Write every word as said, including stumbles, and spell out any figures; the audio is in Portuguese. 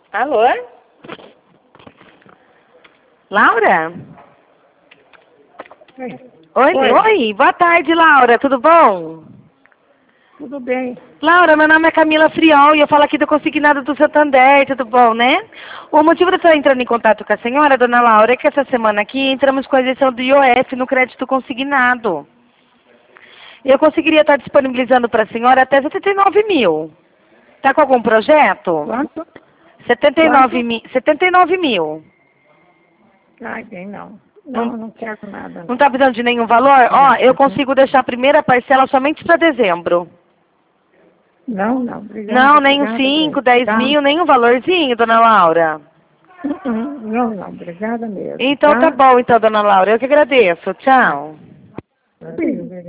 Alô? Laura? Oi. Oi, Oi. oi, boa tarde, Laura, tudo bom? Tudo bem? Laura, meu nome é Camila Friol e eu falo aqui do Consignado do Santander, tudo bom, né? O motivo de eu estar entrando em contato com a senhora, dona Laura, é que essa semana aqui entramos com a isenção do I O F no crédito consignado. Eu conseguiria estar disponibilizando para a senhora até setenta e nove mil. Tá com algum projeto? Quanto? setenta e nove Quanto? mil. setenta e nove mil. Ai, bem, não. Não, Não, não quero nada, não não. está precisando de nenhum valor? Ó, Não, eu consigo deixar a primeira parcela somente para dezembro. não, não. Obrigada, Não, nem uns obrigada cinco, mesmo. dez Tá? mil, nem um valorzinho, dona Laura. Uh-uh. Não, não. Obrigada mesmo. Então tá Tá? bom, então, dona Laura. Eu que agradeço. Tchau. Obrigada.